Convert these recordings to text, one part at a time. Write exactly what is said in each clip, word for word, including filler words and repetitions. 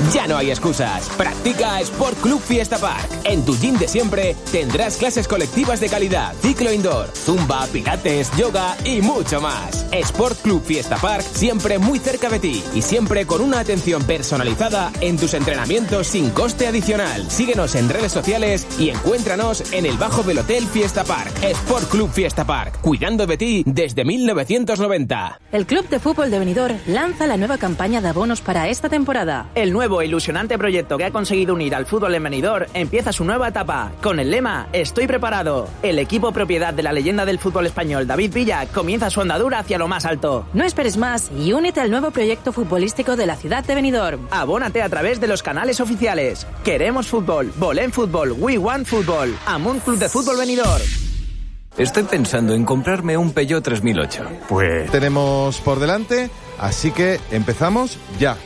Ya no hay excusas. Practica Sport Club Fiesta Park. En tu gym de siempre tendrás clases colectivas de calidad, ciclo indoor, zumba, pilates, yoga y mucho más. Sport Club Fiesta Park, siempre muy cerca de ti y siempre con una atención personalizada en tus entrenamientos sin coste adicional. Síguenos en redes sociales y encuéntranos en el bajo del Hotel Fiesta Park. Sport Club Fiesta Park, cuidando de ti desde mil novecientos noventa. El Club de Fútbol de Benidorm lanza la nueva campaña de abonos para esta temporada. El nuevo e ilusionante proyecto que ha conseguido unir al fútbol en Benidorm empieza su nueva etapa. Con el lema Estoy preparado. El equipo propiedad de la leyenda del fútbol español David Villa comienza su andadura hacia lo más alto. No esperes más y únete al nuevo proyecto futbolístico de la ciudad de Benidorm. Abónate a través de los canales oficiales. Queremos fútbol, Volem Fútbol, We Want Fútbol, Amunt Club de Fútbol Benidorm. Estoy pensando en comprarme un Peugeot tres mil ocho. Pues tenemos por delante, así que empezamos ya.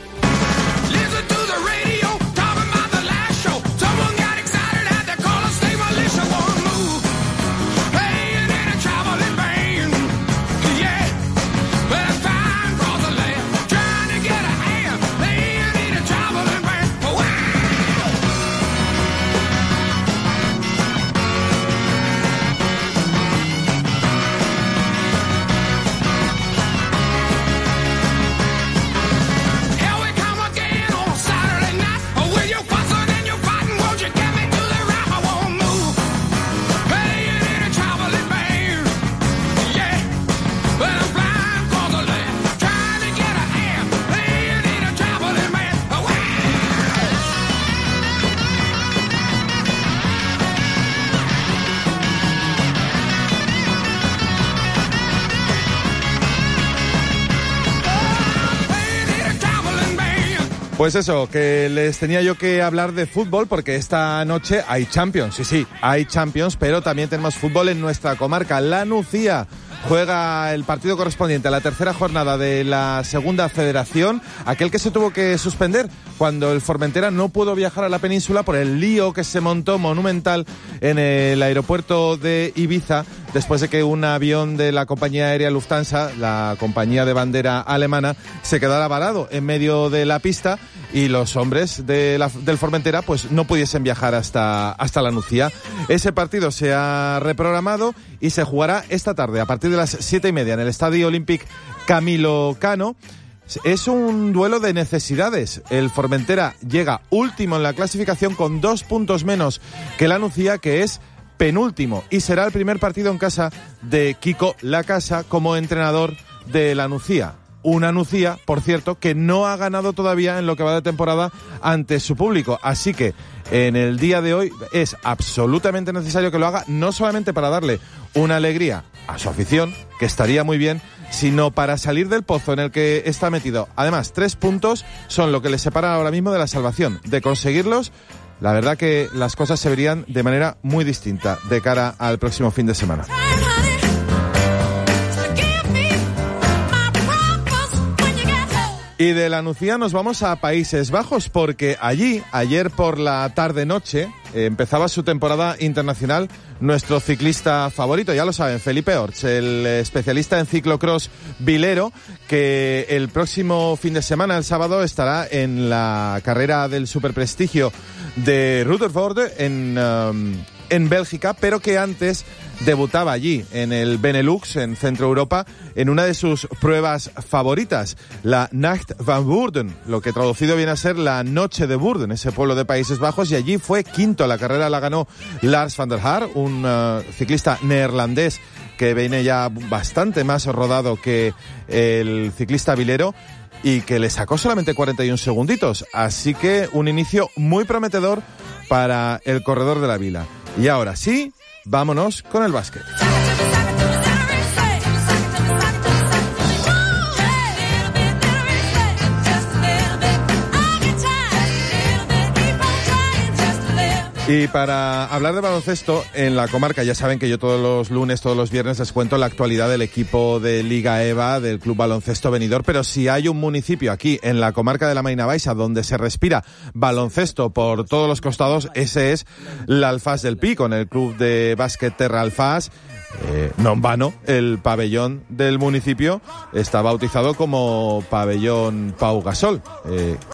Pues eso, que les tenía yo que hablar de fútbol porque esta noche hay Champions, sí, sí, hay Champions, pero también tenemos fútbol en nuestra comarca. La Nucía juega el partido correspondiente a la tercera jornada de la segunda federación, aquel que se tuvo que suspender cuando el Formentera no pudo viajar a la península por el lío que se montó monumental en el aeropuerto de Ibiza después de que un avión de la compañía aérea Lufthansa, la compañía de bandera alemana, se quedara varado en medio de la pista y los hombres de la, del Formentera pues no pudiesen viajar hasta, hasta la Nucía. Ese partido se ha reprogramado y se jugará esta tarde a partir de las siete y media en el Estadio Olímpic Camilo Cano. Es un duelo de necesidades. El Formentera llega último en la clasificación con dos puntos menos que la Nucía, que es penúltimo, y será el primer partido en casa de Kiko Lacasa como entrenador de la Nucía. Una Nucía, por cierto, que no ha ganado todavía en lo que va de temporada ante su público. Así que en el día de hoy es absolutamente necesario que lo haga, no solamente para darle una alegría a su afición, que estaría muy bien, sino para salir del pozo en el que está metido. Además, tres puntos son lo que le separa ahora mismo de la salvación. De conseguirlos, la verdad que las cosas se verían de manera muy distinta de cara al próximo fin de semana. Y de la Nucía nos vamos a Países Bajos porque allí, ayer por la tarde-noche, eh, empezaba su temporada internacional nuestro ciclista favorito, ya lo saben, Felipe Orts, el especialista en ciclocross vilero, que el próximo fin de semana, el sábado, estará en la carrera del superprestigio de Rutherford en, um, en Bélgica, pero que antes debutaba allí, en el Benelux, en Centro Europa, en una de sus pruebas favoritas, la Nacht van Woerden, lo que traducido viene a ser la Noche de Woerden, ese pueblo de Países Bajos, y allí fue quinto. La carrera la ganó Lars van der Haar, un uh, ciclista neerlandés que viene ya bastante más rodado que el ciclista vilero y que le sacó solamente cuarenta y un segunditos. Así que un inicio muy prometedor para el corredor de la Vila. Y ahora sí, vámonos con el básquet. Y para hablar de baloncesto en la comarca, ya saben que yo todos los lunes, todos los viernes les cuento la actualidad del equipo de Liga EVA, del Club Baloncesto Benidorm, pero si hay un municipio aquí en la comarca de la Maina Baixa donde se respira baloncesto por todos los costados, ese es la Alfás del Pi, con el Club de Básquet Terra Alfás. Eh, no en vano, el pabellón del municipio está bautizado como Pabellón Pau Gasol. Eh,